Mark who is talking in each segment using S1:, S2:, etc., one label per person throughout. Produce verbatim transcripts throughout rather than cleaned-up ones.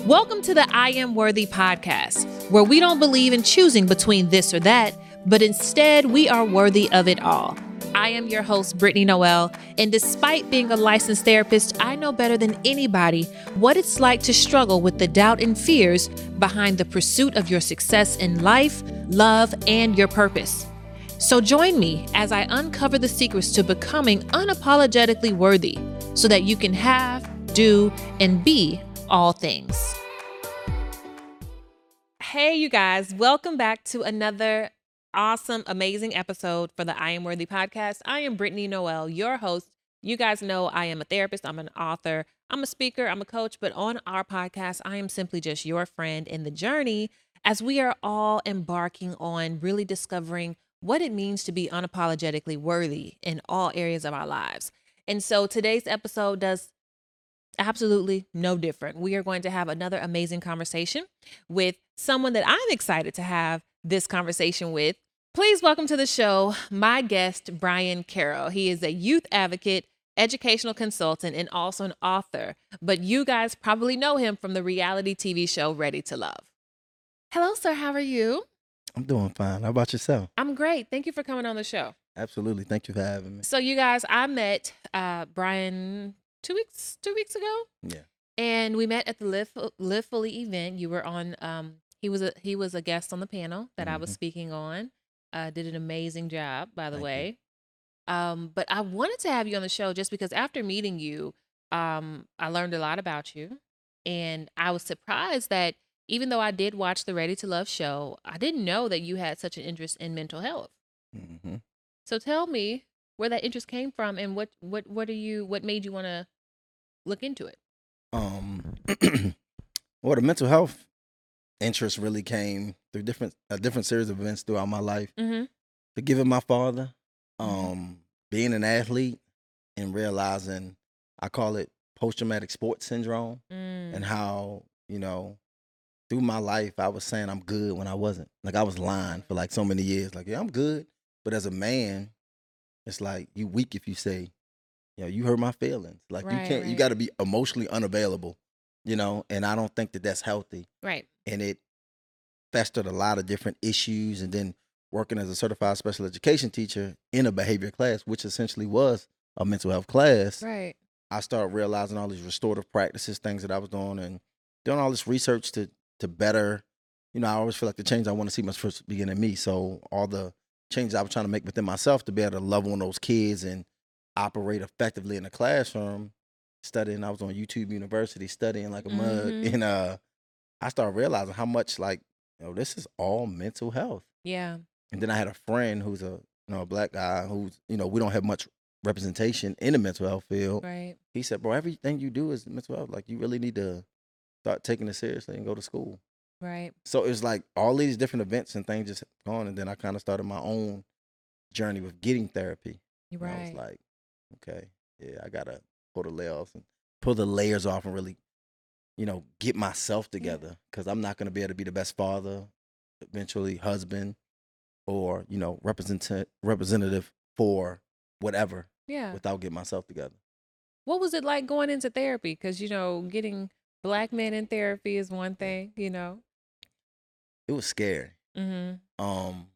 S1: Welcome to the I Am Worthy podcast, where we don't believe in choosing between this or that, but instead we are worthy of it all. I am your host, Brittany Noel, and despite being a licensed therapist, I know better than anybody what it's like to struggle with the doubt and fears behind the pursuit of your success in life, love, and your purpose. So join me as I uncover the secrets to becoming unapologetically worthy so that you can have, do, and be all things. Hey, you guys, welcome back to another awesome, amazing episode for the I Am Worthy podcast. I am Brittany Noel, your host. You guys know I am a therapist, I'm an author, I'm a speaker, I'm a coach, but on our podcast, I am simply just your friend in the journey as we are all embarking on really discovering what it means to be unapologetically worthy in all areas of our lives. And so today's episode does absolutely no different. We are going to have another amazing conversation with someone that I'm excited to have this conversation with. Please welcome to the show my guest, Brian Carroll. He is a youth advocate, educational consultant, and also an author. But you guys probably know him from the reality T V show Ready to Love. Hello, sir. How are you?
S2: I'm doing fine. How about yourself?
S1: I'm great. Thank you for coming on the show.
S2: Absolutely. Thank you for having me.
S1: So you guys, I met uh, Brian two weeks, two weeks ago.
S2: Yeah.
S1: And we met at the Live, Live Fully event. You were on, um, he was a, he was a guest on the panel that I was
S2: Mhm.
S1: speaking on. Uh, did an amazing job, by the
S2: Thank you.
S1: way. Um, but I wanted to have you on the show just because after meeting you, um, I learned a lot about you. And I was surprised that even though I did watch the Ready to Love show, I didn't know that you had such an interest in mental health.
S2: hmm
S1: So tell me where that interest came from and what, what, what are you, what made you want to look into it?
S2: Um, well, the mental health interest really came through different a different series of events throughout my life.
S1: Mm-hmm.
S2: Forgiving my father,
S1: Mhm.
S2: um, being an athlete, and realizing I call it post traumatic sports syndrome, and
S1: Mm.
S2: how you know through my life I was saying I'm good when I wasn't. Like I was lying for like so many years. Like yeah, I'm good, but as a man, it's like you weak if you say, you know, you hurt my feelings. Like you
S1: Right,
S2: can't, you
S1: right,
S2: got to be emotionally unavailable, you know, and I don't think that that's healthy.
S1: right.
S2: And it festered a lot of different issues. And then working as a certified special education teacher in a behavior class, which essentially was a mental health class,
S1: Right.
S2: I started realizing all these restorative practices, things that I was doing, and doing all this research to to better. You know, I always feel like the change I want to see must first begin in me. So all the changes I was trying to make within myself to be able to love on those kids and operate effectively in the classroom, studying. I was on YouTube University studying like a mug,
S1: Mm-hmm.
S2: and uh, I started realizing how much like you know this is all mental health.
S1: Yeah.
S2: And then I had a friend who's a you know a black guy who's you know we don't have much representation in the mental health field.
S1: Right.
S2: He said, "Bro, everything you do is mental health. Like you really need to start taking it seriously and go to school."
S1: Right.
S2: So it's like all these different events and things just going, and then I kind of started my own journey with getting therapy.
S1: You're
S2: And I was
S1: right.
S2: like, okay, yeah, I gotta pull the layers and pull the layers off and really, you know, get myself
S1: Yeah.
S2: together because I'm not gonna be able to be the best father, eventually husband, or you know, represent representative for whatever
S1: Yeah.
S2: without getting myself together.
S1: What was it like going into therapy? Because, you know, getting black men in therapy is one
S2: Yeah,
S1: thing, you know?
S2: it was scary.
S1: Mm-hmm.
S2: Um,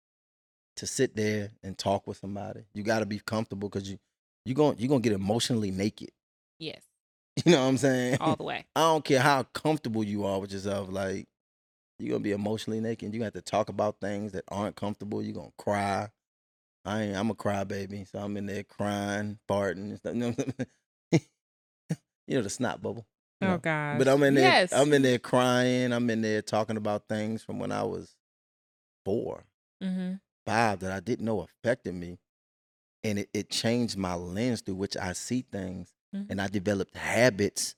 S2: to sit there and talk with somebody, you got to be comfortable because you you going you gonna get emotionally naked.
S1: Yes.
S2: You know what I'm saying?
S1: All the way.
S2: I don't care how comfortable you are with yourself. Like you're gonna be emotionally naked. You have to talk about things that aren't comfortable. You're gonna cry. I ain't, I'm a crybaby, so I'm in there crying, farting, and stuff. You know, what I'm saying? You know the snot bubble. You
S1: Oh,
S2: know, but
S1: gosh.
S2: I'm in there.
S1: Yes.
S2: I'm in there crying. I'm in there talking about things from when I was four,
S1: Mm-hmm.
S2: five that I didn't know affected me, and it, it changed my lens through which I see things,
S1: Mm-hmm.
S2: and I developed habits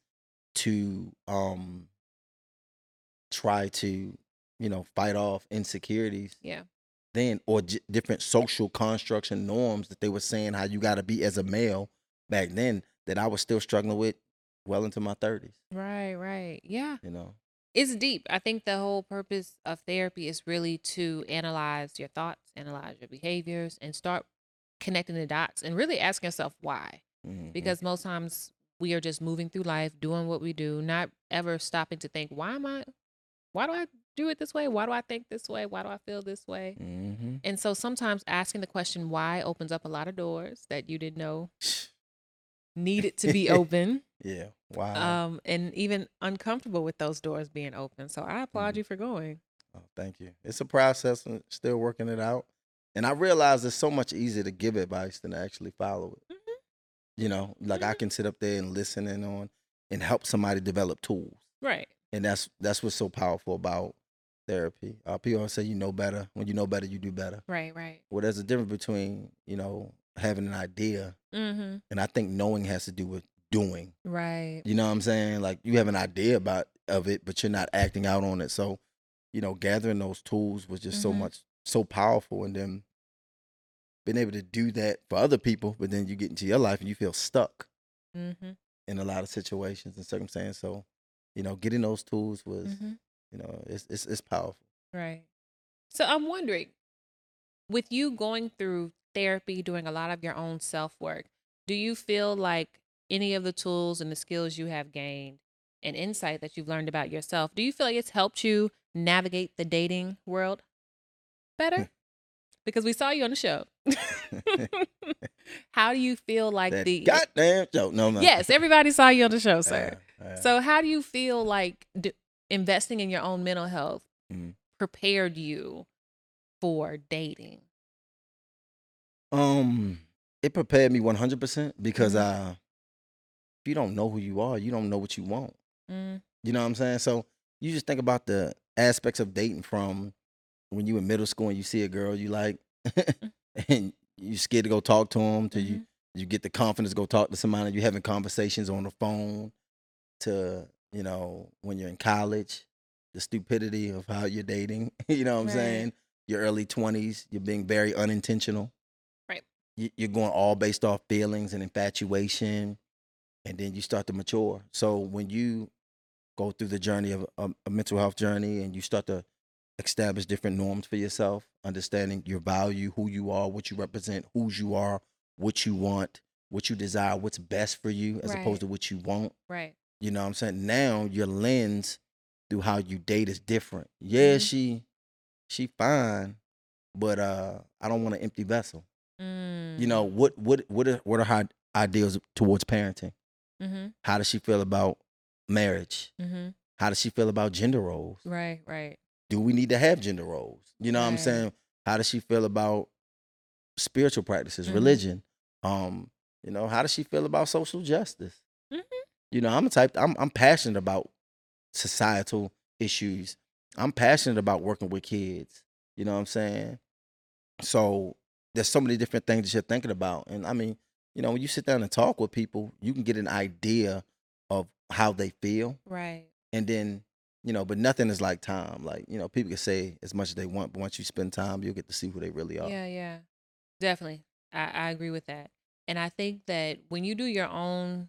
S2: to um try to you know fight off insecurities
S1: Yeah.
S2: then or j- different social constructs and norms that they were saying how you got to be as a male back then that I was still struggling with well into my thirties,
S1: Right, right. Yeah.
S2: you know.
S1: It's deep. I think the whole purpose of therapy is really to analyze your thoughts, analyze your behaviors, and start connecting the dots and really ask yourself why.
S2: hmm
S1: Because most times we are just moving through life, doing what we do, not ever stopping to think, why am I, why do I do it this way? Why do I think this way? Why do I feel this way?
S2: Mm-hmm.
S1: And so sometimes asking the question why opens up a lot of doors that you didn't know needed to be open.
S2: Yeah. Wow.
S1: Um, and even uncomfortable with those doors being open. So I applaud
S2: Mhm.
S1: you for going.
S2: Oh, thank you. It's a process and still working it out. And I realize it's so much easier to give advice than to actually follow it.
S1: Mhm,
S2: You know, like I
S1: mhm.
S2: can sit up there and listen in on and help somebody develop tools.
S1: Right.
S2: And that's that's what's so powerful about therapy. Uh, people always say you know better. When you know better, you do better.
S1: Right, right.
S2: Well, there's a difference between, you know, having an idea,
S1: Mm-hmm.
S2: and I think knowing has to do with doing.
S1: Right.
S2: You know what I'm saying? Like you have an idea about of it, but you're not acting out on it. So, you know, gathering those tools was just so
S1: Mhm.
S2: much so powerful, and then being able to do that for other people, but then you get into your life and you feel stuck
S1: Mm-hmm.
S2: in a lot of situations and circumstances. So, you know, getting those tools was,
S1: Mm-hmm.
S2: you know, it's it's it's powerful.
S1: Right. So I'm wondering, with you going through therapy, doing a lot of your own self work, do you feel like any of the tools and the skills you have gained and insight that you've learned about yourself, do you feel like it's helped you navigate the dating world better? Because we saw you on the show. How do you feel like
S2: That
S1: the
S2: goddamn joke. No, no.
S1: Yes, everybody saw you on the show, sir.
S2: Uh, uh,
S1: So how do you feel like d- investing in your own mental health
S2: mm.
S1: prepared you for dating?
S2: Um, it prepared me one hundred percent because
S1: Mhm.
S2: uh, if you don't know who you are, you don't know what you want.
S1: Mm,
S2: You know what I'm saying? So you just think about the aspects of dating from when you in middle school and you see a girl you like,
S1: mm,
S2: and you scared to go talk to them till you
S1: mhm.
S2: you get the confidence to go talk to somebody. You having conversations on the phone to you know when you're in college, the stupidity of how you're dating. You know what I'm
S1: Right.
S2: saying? Your early twenties, you're being very unintentional.
S1: Right.
S2: You- You're going all based off feelings and infatuation, and then you start to mature. So when you go through the journey of a, a mental health journey and you start to establish different norms for yourself, understanding your value, who you are, what you represent, whose you are, what you want, what you desire, what's best for you as opposed
S1: Right.
S2: to what you want.
S1: Right.
S2: You know what I'm saying? Now your lens through how you date is different. Yeah,
S1: Mhm.
S2: she she fine, but uh I don't want an empty vessel. You know,
S1: Mm.
S2: what what what are what are her ideals towards parenting?
S1: Mhm.
S2: How does she feel about marriage?
S1: Mhm.
S2: How does she feel about gender roles?
S1: Right. Right.
S2: Do we need to have gender roles? You know what I'm
S1: Right.
S2: saying? How does she feel about spiritual practices,
S1: Mhm.
S2: religion? Um, you know, how does she feel about social justice?
S1: Mhm.
S2: You know, I'm a type I'm I'm passionate about societal issues. I'm passionate about working with kids. You know what I'm saying? So there's so many different things that you're thinking about. And I mean, you know, when you sit down and talk with people, you can get an idea of how they feel.
S1: Right.
S2: And then, you know, but nothing is like time. Like, you know, people can say as much as they want, but once you spend time, you'll get to see who they really are.
S1: Yeah. Yeah. Definitely. I, I agree with that. And I think that when you do your own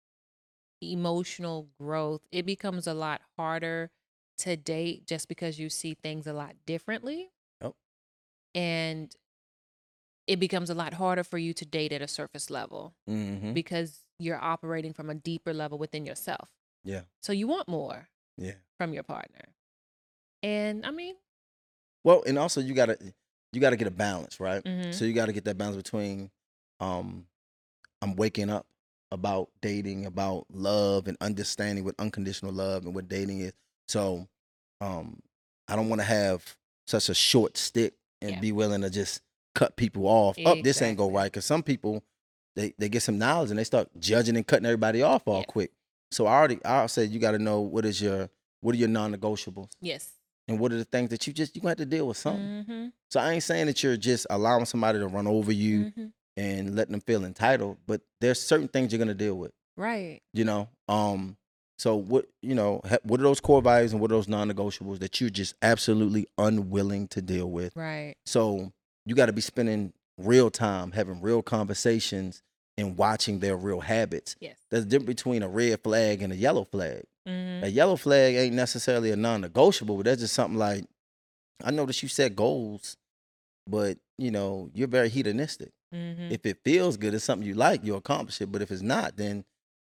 S1: emotional growth, it becomes a lot harder to date just because you see things a lot differently.
S2: Oh,
S1: And it becomes a lot harder for you to date at a surface level
S2: mm-hmm.
S1: because you're operating from a deeper level within yourself.
S2: Yeah.
S1: So you want more
S2: Yeah.
S1: from your partner. And I mean,
S2: Well, and also you gotta you gotta get a balance, right?
S1: mhm,
S2: So you gotta get that balance between um I'm waking up about dating, about love and understanding what unconditional love and what dating is. So um I don't wanna have such a short stick and
S1: yeah,
S2: be willing to just cut people off. Oh, this ain't go
S1: exactly.
S2: right. Cause some people they, they get some knowledge and they start judging and cutting everybody off all
S1: Yeah.
S2: quick. So I already I say you gotta know what is your what are your non negotiables
S1: Yes.
S2: and what are the things that you just you gonna have to deal with something.
S1: Mm-hmm.
S2: So I ain't saying that you're just allowing somebody to run over you
S1: Mm-hmm.
S2: and letting them feel entitled, but there's certain things you're gonna deal with.
S1: Right.
S2: You know, um, so what you know, ha- what are those core values and what are those non-negotiables that you're just absolutely unwilling to deal with?
S1: Right.
S2: So you got to be spending real time having real conversations and watching their real habits.
S1: Yes.
S2: There's a difference between a red flag and a yellow flag.
S1: Mm-hmm.
S2: A yellow flag ain't necessarily a non-negotiable, but that's just something like I noticed you set goals, but you know you're very hedonistic.
S1: Mm-hmm.
S2: If it feels good, it's something you like, you'll accomplish it. But if it's not, then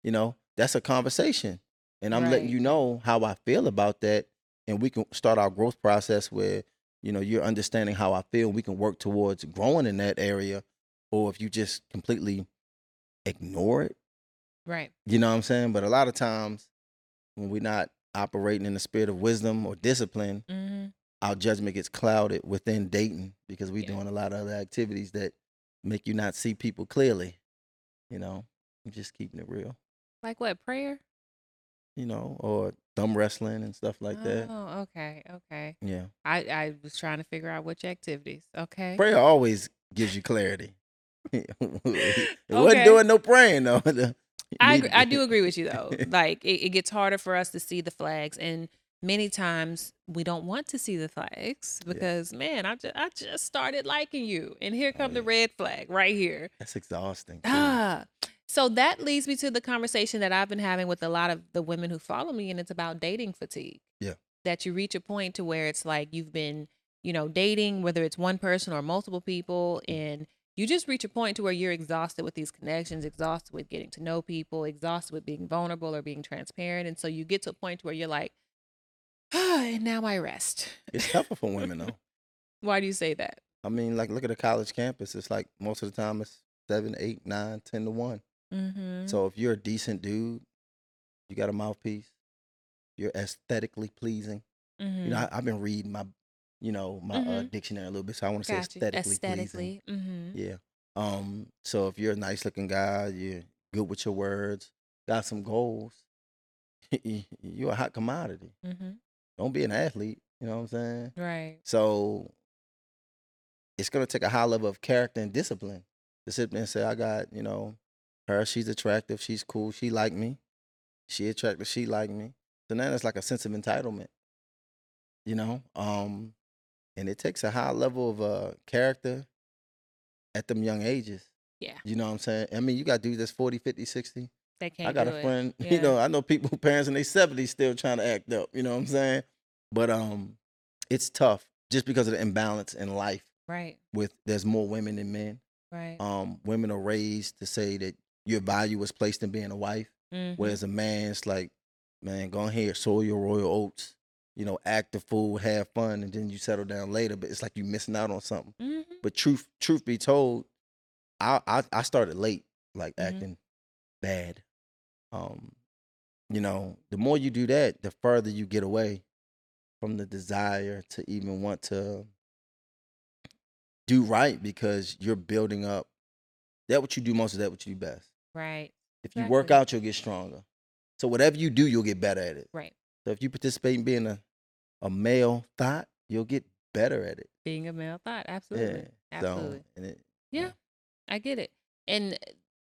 S2: You know, that's a conversation. And I'm letting
S1: Right.
S2: you know how I feel about that. And we can start our growth process where, you know, you're understanding how I feel. We can work towards growing in that area. Or if you just completely ignore it,
S1: Right.
S2: you know what I'm saying? But a lot of times when we're not operating in the spirit of wisdom or discipline,
S1: Mm-hmm.
S2: our judgment gets clouded within dating because we're
S1: Yeah.
S2: doing a lot of other activities that make you not see people clearly, you know, I'm just keeping it real,
S1: Like what? Prayer?
S2: you know, or thumb wrestling and stuff like that.
S1: Oh, okay. Okay.
S2: Yeah.
S1: I I was trying to figure out which activities. Okay.
S2: Prayer always gives you clarity. It wasn't
S1: Okay.
S2: doing no praying though.
S1: I agree, I
S2: Needed
S1: do agree with you though.
S2: to.
S1: Like it, it gets harder for us to see the flags, and many times we don't want to see the flags
S2: Yeah.
S1: because man, I just I just started liking you, and here
S2: Oh,
S1: come the
S2: yeah.
S1: red flag right here.
S2: That's exhausting too.
S1: Ah, so that leads me to the conversation that I've been having with a lot of the women who follow me, and it's about dating fatigue.
S2: Yeah.
S1: That you reach a point to where it's like you've been, you know, dating, whether it's one person or multiple people,
S2: Mm.
S1: and you just reach a point to where you're exhausted with these connections, exhausted with getting to know people, exhausted with being vulnerable or being transparent. And so you get to a point where you're like, ah, and now I rest.
S2: It's tougher for women though.
S1: Why do you say that?
S2: I mean, like look at a college campus. It's like most of the time it's seven, eight, nine, ten to one.
S1: Mm-hmm.
S2: So if you're a decent dude, you got a mouthpiece, you're aesthetically pleasing.
S1: Mm-hmm.
S2: You know, I, I've been reading my, you know, my uh,
S1: Mm-hmm.
S2: dictionary a little bit, so I want to say
S1: Got you.
S2: aesthetically pleasing.
S1: Aesthetically. Mm-hmm.
S2: Yeah. Um. So if you're a nice looking guy, you're good with your words, got some goals, you're a hot commodity.
S1: Mm-hmm.
S2: Don't be an athlete. You know what I'm saying?
S1: Right.
S2: So it's gonna take a high level of character and discipline to sit there and say, I got, you know, her. She's attractive. She's cool. She like me. She attractive. She like me. So now it's like a sense of entitlement. You know. Um. And it takes a high level of uh character at them young ages.
S1: Yeah.
S2: You know what I'm saying? I mean, you got dudes that's forty, fifty, sixty.
S1: They
S2: I
S1: can't
S2: got
S1: do
S2: a
S1: it.
S2: friend, you
S1: Yeah.
S2: know, I know people, parents in their seventies still trying to act up, you know what I'm saying? But um it's tough just because of the imbalance in life
S1: Right.
S2: with there's more women than men.
S1: Right.
S2: Um women are raised to say that your value is placed in being a wife,
S1: Mm-hmm.
S2: whereas a man's like, man, go ahead, sow your royal oats, you know, act the fool, have fun, and then you settle down later. But it's like you missing out on something.
S1: Mm-hmm.
S2: But truth, truth be told, I I, I started late, like
S1: Mhm.
S2: acting bad. Um, you know, the more you do that, the further you get away from the desire to even want to do right because you're building up. That what you do most of that what you do best.
S1: Right.
S2: If you work
S1: Exactly.
S2: out, you'll get stronger. So whatever you do, you'll get better at it.
S1: Right.
S2: So if you participate in being a, a male thought, you'll get better at it.
S1: Being a male thought. Absolutely.
S2: Yeah.
S1: Absolutely.
S2: So and it
S1: Yeah, I get it. And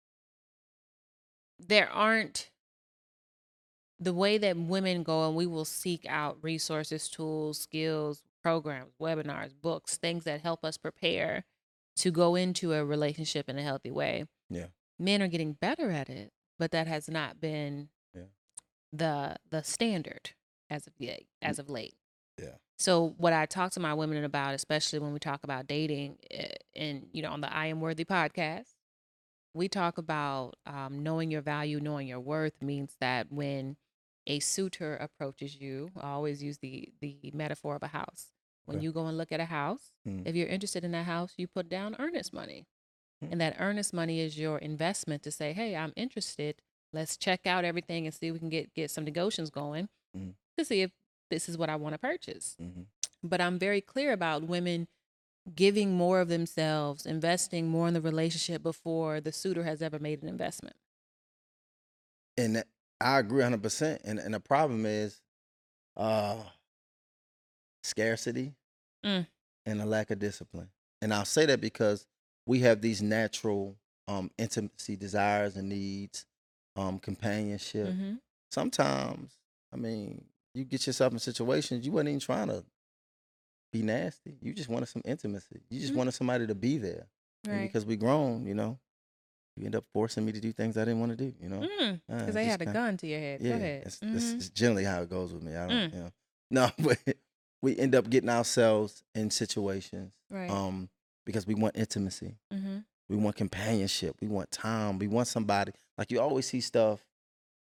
S1: there aren't the way that women go, and we will seek out resources, tools, skills, programs, webinars, books, things that help us prepare to go into a relationship in a healthy way.
S2: Yeah.
S1: Men are getting better at it, but that has not been
S2: Yeah.
S1: the the standard as of yet, as of late.
S2: Yeah.
S1: So what I talk to my women about, especially when we talk about dating, eh, and you know, on the I Am Worthy podcast, we talk about um, knowing your value, knowing your worth means that when a suitor approaches you, I always use the the metaphor of a house. When
S2: Okay.
S1: you go and look at a house,
S2: Mm.
S1: if you're interested in that house, you put down earnest money.
S2: Mm.
S1: And that earnest money is your investment to say, hey, I'm interested. Let's check out everything and see if we can get get some negotiations going
S2: Mm.
S1: to see if this is what I want to purchase.
S2: Mm-hmm.
S1: But I'm very clear about women giving more of themselves, investing more in the relationship before the suitor has ever made an investment.
S2: And that, I agree one hundred percent. And and the problem is uh scarcity
S1: Mm.
S2: and a lack of discipline. And I'll say that because we have these natural um intimacy desires and needs, um companionship.
S1: Mm-hmm.
S2: Sometimes, I mean, you get yourself in situations you wasn't even trying to be nasty. You just wanted some intimacy. You just
S1: Mm.
S2: wanted somebody to be there. And
S1: Right.
S2: because we grown, you know, you end up forcing me to do things I didn't want to do, you know.
S1: Mm.
S2: Uh,
S1: Because
S2: it's
S1: they
S2: just
S1: had a
S2: kind
S1: gun to your head. Go
S2: yeah,
S1: ahead.
S2: it's, it's,
S1: Mm-hmm.
S2: it's generally how it goes with me. I don't,
S1: Mm.
S2: you know. No, but we end up getting ourselves in situations
S1: Right.
S2: um, because we want intimacy.
S1: Mm-hmm.
S2: We want companionship. We want time. We want somebody. Like you always see stuff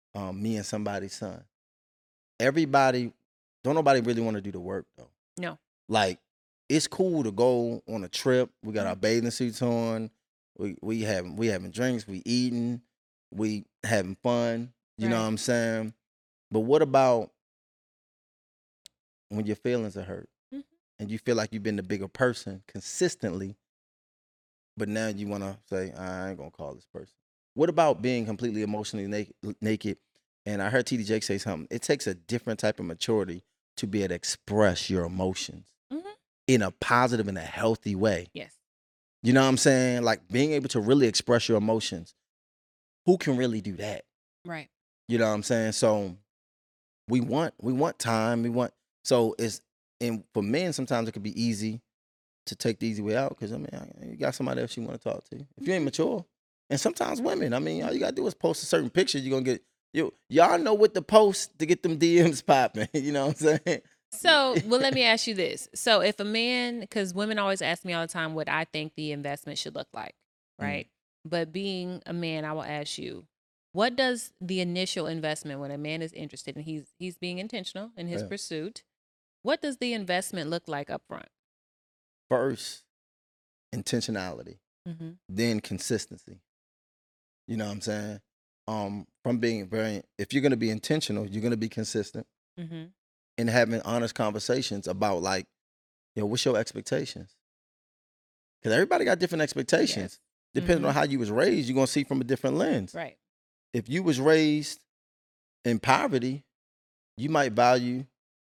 S2: um, me and somebody's son. Everybody, don't nobody really want to do the work though.
S1: No.
S2: Like, it's cool to go on a trip. We got our
S1: Mhm.
S2: bathing suits on. We we having we having drinks. We eating. We having fun. You know
S1: Right.
S2: what I'm saying? But what about when your feelings are hurt
S1: Mhm.
S2: and you feel like you've been the bigger person consistently, but now you want to say, I ain't gonna call this person. What about being completely emotionally naked? naked? And I heard T D Jake say something. It takes a different type of maturity to be able to express your emotions
S1: Mhm.
S2: in a positive and a healthy way.
S1: Yes.
S2: You know what I'm saying? Like being able to really express your emotions. Who can really do that?
S1: Right.
S2: You know what I'm saying? So we want we want time. We want so it's and for men sometimes it could be easy to take the easy way out because I mean I- you got somebody else you want to talk to. If you ain't
S1: Mhm.
S2: mature, and sometimes women, I mean all you
S1: Mhm.
S2: gotta do is post a certain picture. You're gonna get you y'all know what to post to get them D Ms popping. You know what I'm saying?
S1: So, well, let me ask you this. So, if a man, because women always ask me all the time what I think the investment should look like,
S2: Mm.
S1: right? But being a man, I will ask you, what does the initial investment when a man is interested and he's he's being intentional in his
S2: Yeah.
S1: pursuit? What does the investment look like up front?
S2: First, intentionality,
S1: Mm-hmm.
S2: then consistency. You know what I'm saying? Um, from being very, if you're gonna be intentional, you're gonna be consistent
S1: Mm-hmm.
S2: and having honest conversations about like, you know, what's your expectations? Because everybody got different expectations.
S1: Yes.
S2: Depending
S1: Mm-hmm.
S2: on how you was raised, you're gonna see from a different lens.
S1: Right.
S2: If you was raised in poverty, you might value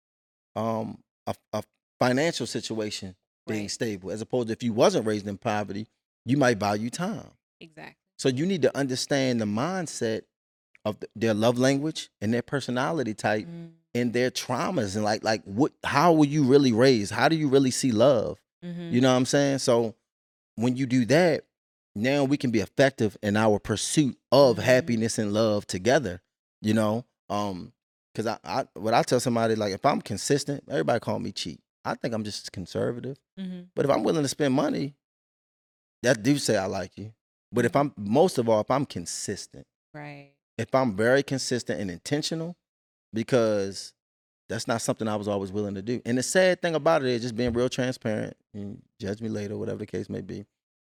S2: um a, a financial situation being
S1: Right.
S2: stable, as opposed to if you wasn't raised in poverty, you might value time.
S1: Exactly.
S2: So you need to understand the mindset of th- their love language and their personality type
S1: Mm.
S2: and their traumas and like like what how were you really raised? How do you really see love?
S1: Mm-hmm.
S2: You know what I'm saying? So when you do that, now we can be effective in our pursuit of
S1: Mm-hmm.
S2: happiness and love together. You know, um, because I, I what I tell somebody like if I'm consistent, everybody call me cheap. I think I'm just conservative.
S1: Mm-hmm.
S2: But if I'm willing to spend money, that do say I like you. But if
S1: Mhm.
S2: I'm most of all, if I'm consistent,
S1: Right.
S2: if I'm very consistent and intentional, because that's not something I was always willing to do. And the sad thing about it is just being real transparent and judge me later, whatever the case may be.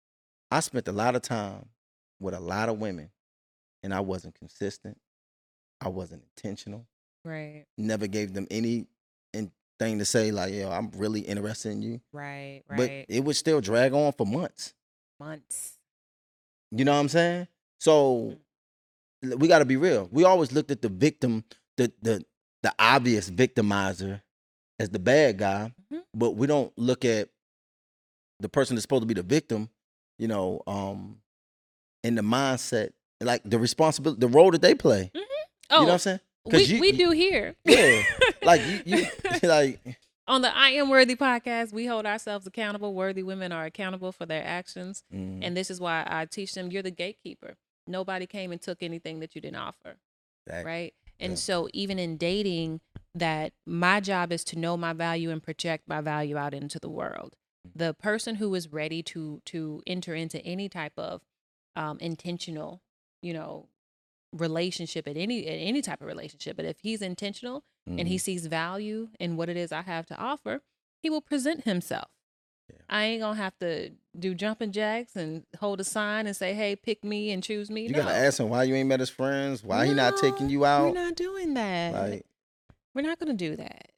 S2: I spent a lot of time with a lot of women and I wasn't consistent. I wasn't intentional.
S1: Right.
S2: Never gave them any in- thing to say like, yo, I'm really interested in you.
S1: Right.
S2: But
S1: Right.
S2: it would still drag on for months.
S1: Months.
S2: You know what I'm saying? So
S1: Mm.
S2: l- we got to be real. We always looked at the victim, the the the obvious victimizer as the bad guy,
S1: Mhm.
S2: but we don't look at the person that's supposed to be the victim, you know, um, in the mindset, like the responsibility, the role that they play.
S1: Mhm.
S2: You know what I'm
S1: Oh,
S2: saying?
S1: we
S2: Because you,
S1: we
S2: you-
S1: do here.
S2: yeah, like you, you, like,
S1: On the I Am Worthy podcast, we hold ourselves accountable. Worthy women are accountable for their actions.
S2: mm,
S1: And this is why I teach them you're the gatekeeper. Nobody came and took anything that you didn't offer.
S2: exactly.
S1: Right. And
S2: Yeah.
S1: so, even in dating, that my job is to know my value and project my value out into the world. The person who is ready to to enter into any type of um, intentional, you know, relationship at any at any type of relationship, but if he's intentional and he
S2: Mhm.
S1: sees value in what it is I have to offer, he will present himself.
S2: Yeah.
S1: I ain't gonna have to do jumping jacks and hold a sign and say, "Hey, pick me and choose me."
S2: You
S1: No,
S2: gotta ask him why you ain't met his friends, why he not taking
S1: no,
S2: you
S1: we're
S2: out.
S1: not doing that.
S2: Like,
S1: We're not gonna do that.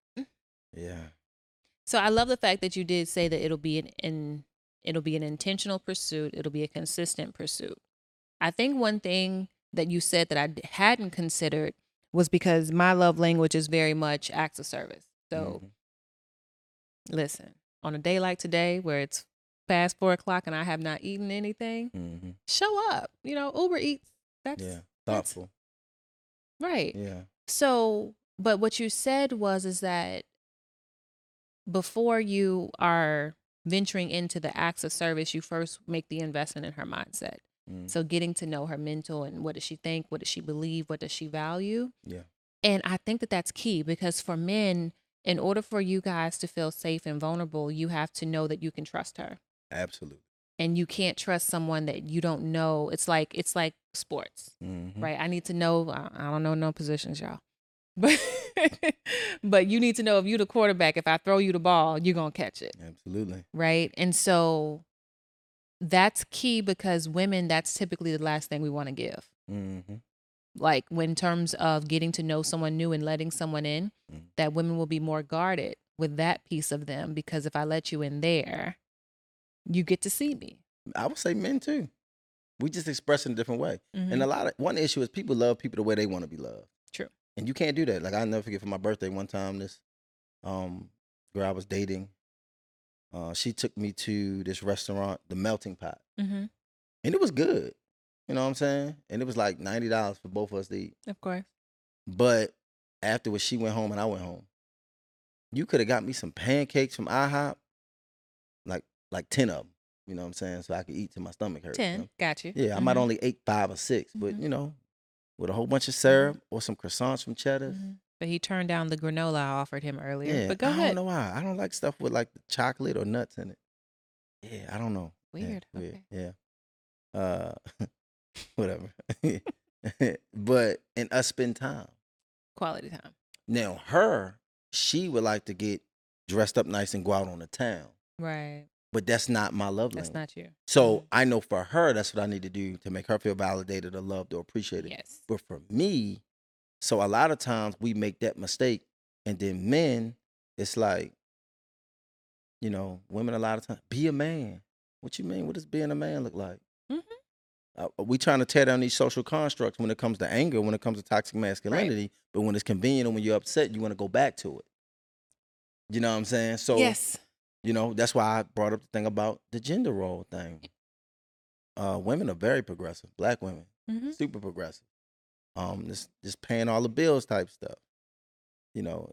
S2: yeah,
S1: So I love the fact that you did say that it'll be an, an it'll be an intentional pursuit. It'll be a consistent pursuit. I think one thing that you said that I d- hadn't considered was because my love language is very much acts of service. So
S2: mhm,
S1: listen, on a day like today where it's past four o'clock and I have not eaten anything,
S2: mhm,
S1: show up. You know, Uber Eats. That's
S2: yeah,
S1: that's
S2: thoughtful,
S1: right.
S2: yeah,
S1: So, but what you said was is that before you are venturing into the acts of service, you first make the investment in her mindset.
S2: mm,
S1: So getting to know her mental and what does she think, what does she believe, what does she value?
S2: yeah,
S1: And I think that that's key because for men, in order for you guys to feel safe and vulnerable, you have to know that you can trust her.
S2: absolutely,
S1: and you can't trust someone that you don't know. It's like it's like sports,
S2: Mm-hmm.
S1: right? I need to know. I I don't know no positions, y'all, but but you need to know if you the quarterback. If I throw you the ball, you're gonna catch it,
S2: Absolutely.
S1: right? And so that's key because women, that's typically the last thing we want to give.
S2: Mm-hmm.
S1: Like when in terms of getting to know someone new and letting someone in,
S2: Mm.
S1: that women will be more guarded with that piece of them because if I let you in there, you get to see me.
S2: I would say men too. We just express in a different way. And
S1: Mhm.
S2: a lot of one issue is people love people the way they want to be loved.
S1: True.
S2: And you can't do that. Like I'll never forget for my birthday one time, this um girl I was dating, uh, she took me to this restaurant, the Melting Pot.
S1: Mm-hmm.
S2: And it was good. You know what I'm saying? And it was like ninety dollars for both of us to eat.
S1: Of course.
S2: But afterwards, she went home and I went home. You could have got me some pancakes from IHOP, like like ten of them. You know what I'm saying? So I could eat till my stomach hurt. you
S1: ten.
S2: know?
S1: Got you.
S2: Yeah, I might
S1: Mhm.
S2: only ate five or six, but
S1: Mhm.
S2: you know, with a whole bunch of syrup or some croissants from Cheddar's.
S1: Mhm. But he turned down the granola I offered him earlier.
S2: Yeah,
S1: But go
S2: I don't
S1: ahead.
S2: know why. I don't like stuff with like chocolate or nuts in it. Yeah, I don't know. Yeah,
S1: Weird.
S2: weird.
S1: Okay.
S2: Yeah. Uh, whatever. But and us spend time.
S1: Quality time.
S2: Now her, she would like to get dressed up nice and go out on the town,
S1: Right.
S2: but that's not my love
S1: That's
S2: language.
S1: not you.
S2: So
S1: Mhm.
S2: I know for her, that's what I need to do to make her feel validated or loved or appreciated.
S1: Yes.
S2: But for me, so a lot of times we make that mistake, and then men, it's like, you know, women a lot of times, be a man. What you mean? What does being a man look like?
S1: Mhm.
S2: Uh, we trying to tear down these social constructs when it comes to anger, when it comes to toxic masculinity, but when it's convenient and when you're upset, you want to go back to it. You know what I'm saying? So,
S1: Yes.
S2: you know, that's why I brought up the thing about the gender role thing. Uh, women are very progressive. Black women,
S1: Mm-hmm.
S2: super progressive. Um, just just paying all the bills type stuff. You know,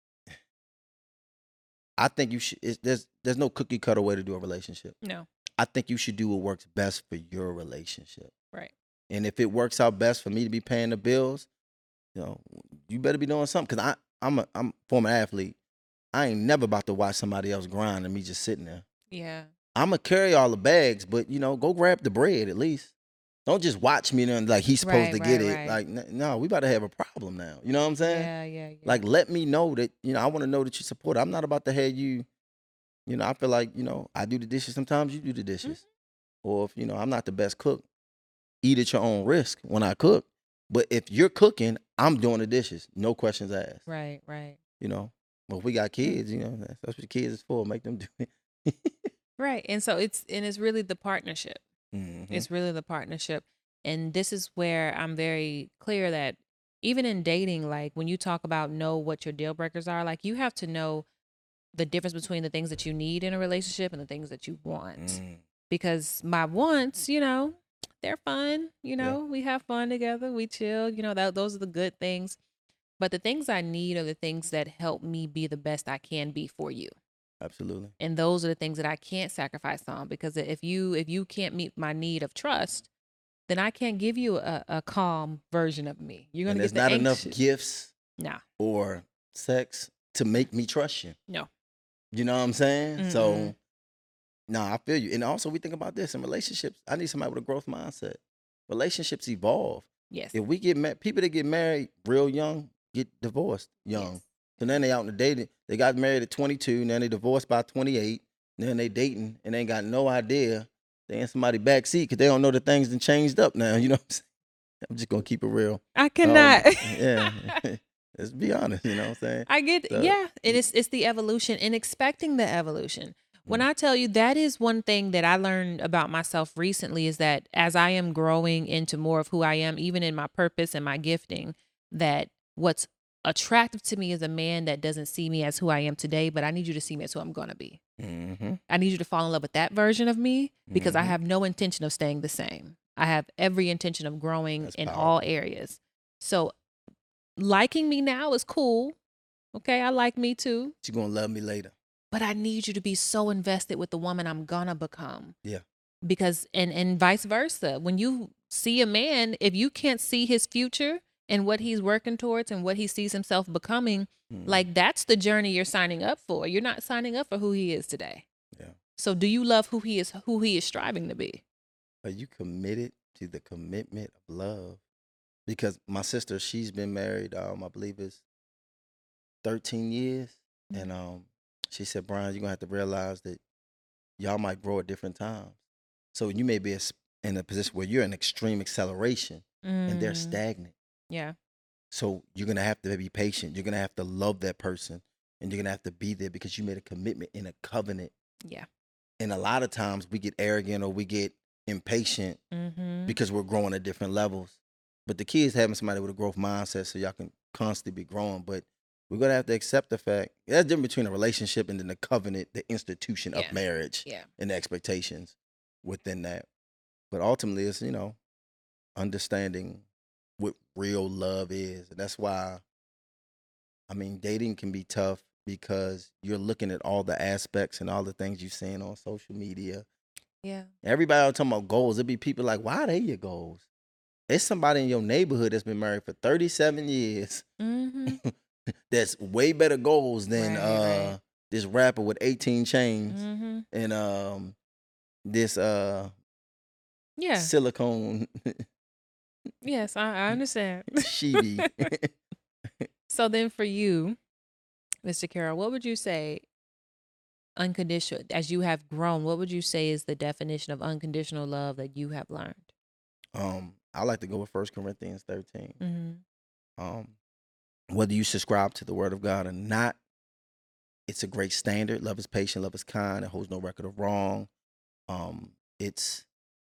S2: I think you should. It's, there's there's no cookie cutter way to do a relationship.
S1: No.
S2: I think you should do what works best for your relationship.
S1: Right.
S2: And if it works out best for me to be paying the bills, you know, you better be doing something. Cause I I'm a I'm a former athlete. I ain't never about to watch somebody else grind and me just sitting there.
S1: Yeah.
S2: I'm gonna carry all the bags, but you know, go grab the bread at least. Don't just watch me and like he's supposed
S1: Right,
S2: to get
S1: right,
S2: it.
S1: right.
S2: Like, n- no, we about to have a problem now. You know what I'm saying?
S1: Yeah, yeah, yeah.
S2: Like, let me know that, you know, I want to know that you support. I'm not about to have you, you know, I feel like, you know, I do the dishes. Sometimes you do the dishes.
S1: Mm-hmm.
S2: Or if, you know, I'm not the best cook, eat at your own risk when I cook. But if you're cooking, I'm doing the dishes. No questions asked.
S1: Right, right.
S2: You know, well, if we got kids, you know, that's, that's what kids is for. Make them do it.
S1: Right. And so it's and it's really the partnership.
S2: Mhm.
S1: It's really the partnership. And this is where I'm very clear that even in dating, like when you talk about know what your deal breakers are, like you have to know the difference between the things that you need in a relationship and the things that you want.
S2: Mm.
S1: Because my wants, you know, they're fun. You
S2: Yeah.
S1: know, we have fun together, we chill. You know, that those are the good things. But the things I need are the things that help me be the best I can be for you.
S2: Absolutely.
S1: And those are the things that I can't sacrifice on because if you if you can't meet my need of trust, then I can't give you a, a calm version of me. You're
S2: And
S1: gonna
S2: there's
S1: get the
S2: not enough
S1: anxious.
S2: gifts
S1: Nah,
S2: or sex to make me trust you.
S1: no.
S2: You know what I'm saying?
S1: Mm-mm.
S2: So, no, I feel you. And also, we think about this in relationships. I need somebody with a growth mindset. Relationships evolve.
S1: Yes.
S2: If we get married, people that get married real young get divorced young.
S1: Yes.
S2: So then they out in the dating. They got married at twenty-two, and then they divorced by twenty-eight. And then they dating, and they ain't got no idea they in somebody's backseat because they don't know the things that changed up now. You know what I'm saying? I'm just gonna keep it real.
S1: I cannot.
S2: Um, yeah. Let's be honest, you know what I'm saying?
S1: I get
S2: So,
S1: yeah, and it's it's the evolution and expecting the evolution. When
S2: Mm.
S1: I tell you that is one thing that I learned about myself recently is that as I am growing into more of who I am, even in my purpose and my gifting, that what's attractive to me is a man that doesn't see me as who I am today, but I need you to see me as who I'm gonna be.
S2: Mm-hmm.
S1: I need you to fall in love with that version of me because I
S2: Mhm.
S1: have no intention of staying the same. I have every intention of growing
S2: That's
S1: in
S2: powerful.
S1: all areas. So liking me now is cool. Okay, I like me too.
S2: You're gonna love me later.
S1: But I need you to be so invested with the woman I'm gonna become.
S2: Yeah.
S1: Because and and vice versa. When you see a man, if you can't see his future and what he's working towards and what he sees himself becoming,
S2: Mhm.
S1: like that's the journey you're signing up for. You're not signing up for who he is today.
S2: Yeah.
S1: So do you love who he is who he is striving to be?
S2: Are you committed to the commitment of love? Because my sister, she's been married, um, I believe it's thirteen years. And
S1: Mhm.
S2: um, she said, Brian, you're going to have to realize that y'all might grow at different times. So you may be a s- in a position where you're in extreme acceleration and they're
S1: Mm,
S2: stagnant.
S1: yeah.
S2: So you're going to have to be patient. You're going to have to love that person and you're going to have to be there because you made a commitment in a covenant.
S1: Yeah.
S2: And a lot of times we get arrogant or we get impatient
S1: Mhm.
S2: because we're growing at different levels. But the key is having somebody with a growth mindset so y'all can constantly be growing. But we're gonna have to accept the fact there's a difference between a relationship and then the covenant, the institution of
S1: Yeah.
S2: marriage
S1: Yeah.
S2: and the expectations within that. But ultimately it's, you know, understanding what real love is. And that's why I mean dating can be tough because you're looking at all the aspects and all the things you've seen on social media.
S1: Yeah.
S2: Everybody out talking about goals. It'd be people like, why are they your goals? It's somebody in your neighborhood that's been married for thirty-seven years
S1: Mhm.
S2: that's way better goals than
S1: Right, right.
S2: uh this rapper with eighteen chains
S1: Mhm.
S2: and um this uh
S1: Yeah.
S2: silicone
S1: Yes, I, I understand.
S2: Chevy.
S1: So then for you, mister Carroll, what would you say unconditional as you have grown, what would you say is the definition of unconditional love that you have learned?
S2: um, I like to go with First Corinthians thirteen.
S1: Mhm.
S2: Um, whether you subscribe to the word of God or not, it's a great standard. Love is patient, love is kind, it holds no record of wrong. Um, it's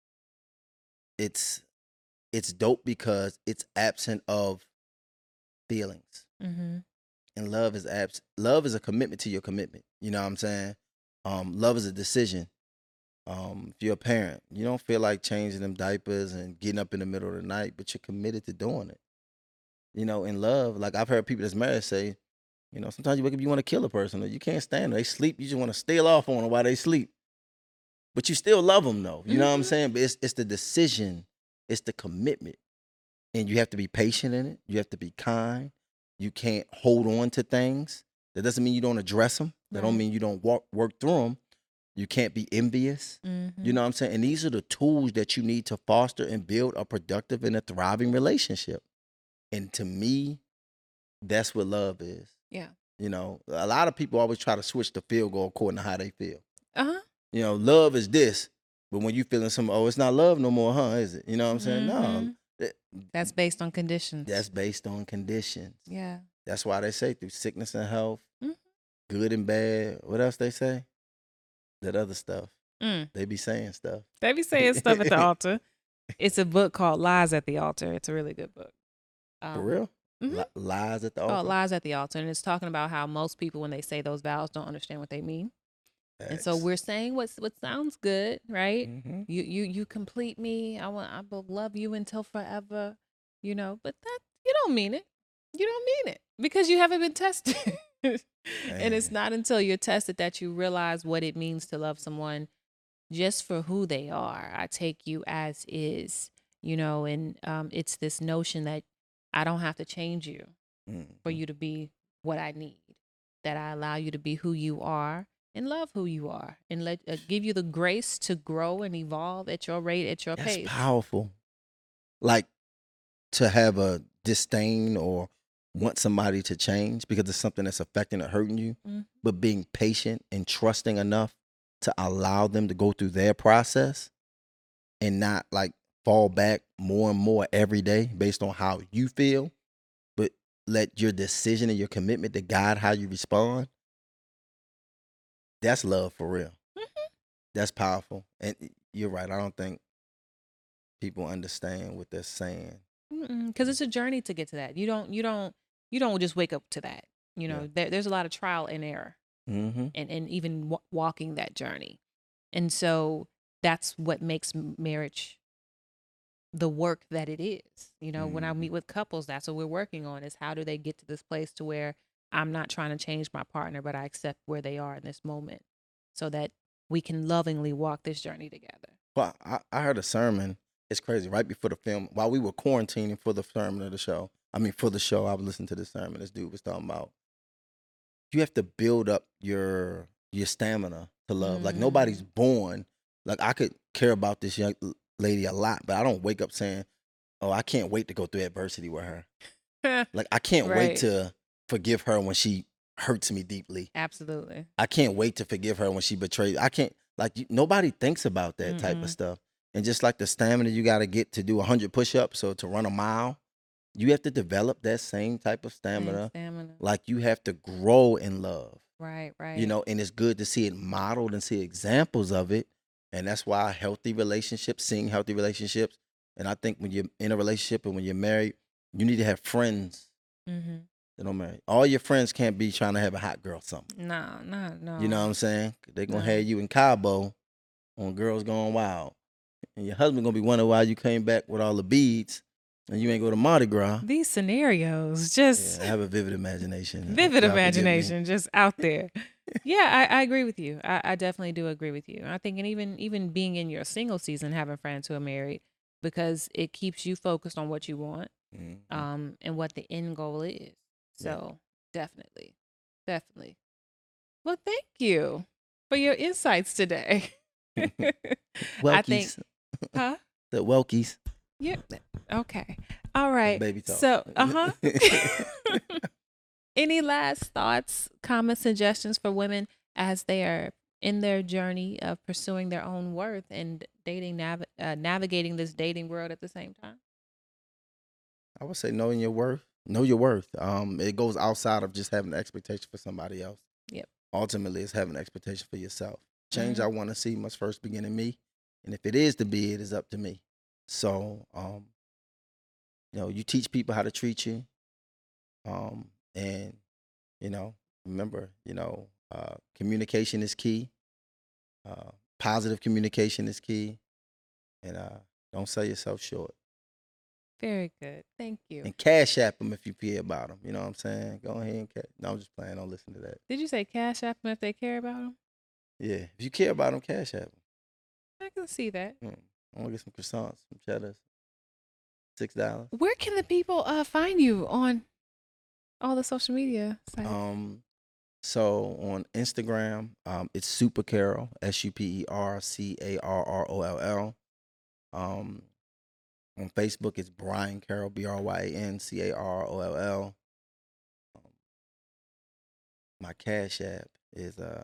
S2: it's it's dope because it's absent of feelings.
S1: Mhm.
S2: And love is abs love is a commitment to your commitment. You know what I'm saying? Um, love is a decision. Um, if you're a parent, you don't feel like changing them diapers and getting up in the middle of the night, but you're committed to doing it. You know, in love, like I've heard people that's married say, you know, sometimes you wake up, you want to kill a person, or you can't stand them. They sleep, you just want to steal off on them while they sleep. But you still love them though. You know what I'm
S1: Mhm.
S2: saying? But it's it's the decision, it's the commitment. And you have to be patient in it. You have to be kind. You can't hold on to things. That doesn't mean you don't address them. That don't
S1: Right.
S2: mean you don't walk, work through them. You can't be envious. You
S1: Mhm.
S2: know what I'm saying? And these are the tools that you need to foster and build a productive and a thriving relationship. And to me, that's what love is.
S1: Yeah.
S2: You know, a lot of people always try to switch the field goal according to how they feel.
S1: Uh-huh.
S2: You know, love is this, but when you feeling some, oh, it's not love no more, huh? Is it? You know what I'm saying? No,
S1: Mhm.
S2: it-
S1: That's based on conditions.
S2: that's based on conditions.
S1: Yeah.
S2: That's why they say through sickness and health,
S1: Mhm.
S2: good and bad. What else they say? That other stuff.
S1: Mm.
S2: They be saying stuff.
S1: They be saying stuff at the altar. It's a book called Lies at the Altar. It's a really good book.
S2: For
S1: Um,
S2: real?
S1: mhm.
S2: Li- lies at the
S1: Called
S2: altar?
S1: Lies at the Altar. And it's talking about how most people, when they say those vows, don't understand what they mean. And so
S2: Facts.
S1: we're saying what's what sounds good, right?
S2: Mm-hmm.
S1: You you you complete me. I want I will love you until forever, you know, but that you don't mean it. You don't mean it because you haven't been tested. And it's
S2: Man,
S1: not until you're tested that you realize what it means to love someone just for who they are. I take you as is, you know, and um, it's this notion that I don't have to change you for
S2: mm-hmm.
S1: you to be what I need, that I allow you to be who you are and love who you are and let uh, give you the grace to grow and evolve at your rate, at your
S2: That's
S1: pace.
S2: powerful. Like to have a disdain or want somebody to change because it's something that's affecting or hurting you,
S1: Mm,
S2: but being patient and trusting enough to allow them to go through their process and not like fall back more and more every day based on how you feel, but let your decision and your commitment to guide how you respond. That's love for real.
S1: mhm.
S2: That's powerful. And you're right. I don't think people understand what they're saying.
S1: Because it's a journey to get to that. You don't, you don't, you don't just wake up to that. You
S2: Yeah.
S1: know, there, there's a lot of trial and error,
S2: Mm-hmm.
S1: and and even w- walking that journey, and so that's what makes m- marriage the work that it is. You know, when I
S2: Mm-hmm.
S1: meet with couples, that's what we're working on is how do they get to this place to where I'm not trying to change my partner, but I accept where they are in this moment so that we can lovingly walk this journey together.
S2: Well, I, I heard a sermon. It's crazy. Right before the film, while we were quarantining for the sermon of the show, I mean, for the show, I was listening to this sermon. This dude was talking about you have to build up your your stamina to love. Like
S1: Mm.
S2: nobody's born. Like I could care about this young l- lady a lot, but I don't wake up saying, "Oh, I can't wait to go through adversity with her." Like I can't
S1: Right.
S2: wait to forgive her when she hurts me deeply.
S1: Absolutely.
S2: I can't wait to forgive her when she betrays. I can't like you, nobody thinks about that type
S1: Mm-mm.
S2: of stuff. And just like the stamina you got to get to do one hundred push-ups or to run a mile, you have to develop that same type of
S1: Same
S2: stamina.
S1: stamina.
S2: Like you have to grow in love,
S1: Right, right.
S2: you know, and it's good to see it modeled and see examples of it. And that's why healthy relationships, seeing healthy relationships. And I think when you're in a relationship and when you're married, you need to have friends
S1: Mm-hmm.
S2: that don't marry. All your friends can't be trying to have a hot girl something.
S1: No, no, no.
S2: You know what I'm saying? They're going to
S1: No.
S2: have you in Cabo on Girls Gone Wild. And your husband going to be wondering why you came back with all the beads and you ain't go to Mardi Gras.
S1: These scenarios just
S2: Yeah, I have a vivid imagination.
S1: vivid
S2: Y'all forgive me.
S1: imagination just out there. Yeah, I, I agree with you. I, I definitely do agree with you. I think, and even even being in your single season, having friends who are married, because it keeps you focused on what you want,
S2: Mhm.
S1: um, and what the end goal is. So definitely, definitely. Well, thank you for your insights today. I think,
S2: Welkies.
S1: huh?
S2: The Welkies.
S1: Yeah. Okay. All right.
S2: Baby talk.
S1: So, uh huh. Any last thoughts, comments, suggestions for women as they are in their journey of pursuing their own worth and dating, nav- uh, navigating this dating world at the same time?
S2: I would say knowing your worth. Know your worth. Um, it goes outside of just having an expectation for somebody else.
S1: Yep.
S2: Ultimately, it's having an expectation for yourself. Change
S1: Mhm.
S2: I want to see must first begin in me, and if it is to be, it is up to me. So, um, you know, you teach people how to treat you, um, and you know, remember, you know, uh, communication is key. Uh, positive communication is key, and uh, don't sell yourself short.
S1: Very good. Thank you.
S2: And cash app them if you care about them. You know what I'm saying? Go ahead and cash. No, I'm just playing. Don't listen to that.
S1: Did you say cash app them if they care about them?
S2: Yeah, if you care about them, cash app them.
S1: I can see that.
S2: Mm. I want to get some croissants, some cheddars. Six dollars.
S1: Where can the people uh, find you on all the social media sites?
S2: Um, so on Instagram, um, it's Super Carol, S U P E R C A R R O L L. Um, on Facebook, it's Brian Carroll, B R Y A N C A R R O L L. Um, my Cash App is uh,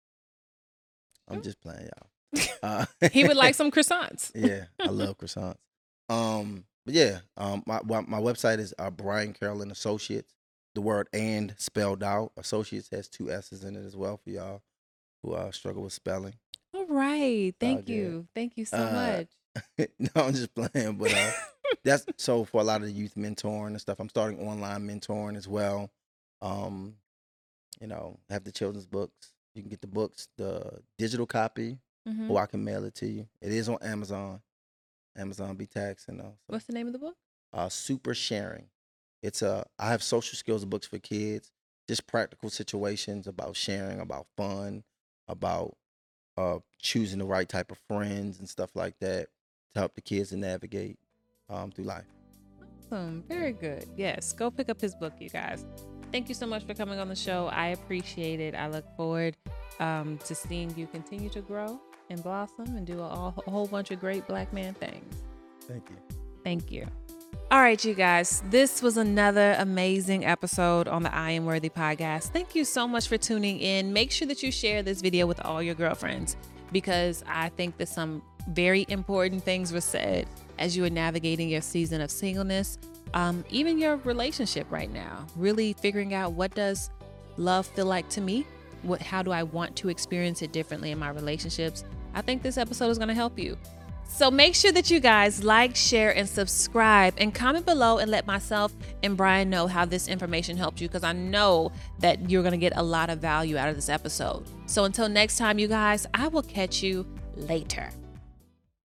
S2: I'm just playing, y'all. Uh,
S1: He would like some croissants.
S2: Yeah, I love croissants. Um, but yeah, um, my my my website is uh, Brian Carroll and Associates. The word "and" spelled out. Associates has two S's in it as well for y'all who uh, struggle with spelling.
S1: All right. Thank
S2: yeah.
S1: you. Thank you so
S2: Uh,
S1: much.
S2: No, I'm just playing, but uh, that's so for a lot of the youth mentoring and stuff. I'm starting online mentoring as well. Um, you know, have the children's books. You can get the books, the digital copy,
S1: Mhm.
S2: or I can mail it to you. It is on Amazon. Amazon be taxing though. So.
S1: What's the name of the book?
S2: Uh, super sharing. It's a. I have social skills books for kids, just practical situations about sharing, about fun, about uh, choosing the right type of friends and stuff like that to help the kids to navigate um, through life.
S1: Awesome. Very good. Yes. Go pick up his book, you guys. Thank you so much for coming on the show. I appreciate it. I look forward um, to seeing you continue to grow and blossom and do a, all, a whole bunch of great Black man things.
S2: Thank you.
S1: Thank you. All right, you guys, this was another amazing episode on the I Am Worthy podcast. Thank you so much for tuning in. Make sure that you share this video with all your girlfriends because I think that some very important things were said as you are navigating your season of singleness, um, even your relationship right now, really figuring out what does love feel like to me? What, how do I want to experience it differently in my relationships? I think this episode is going to help you. So make sure that you guys like, share, and subscribe and comment below and let myself and Brian know how this information helped you because I know that you're going to get a lot of value out of this episode. So until next time, you guys, I will catch you later.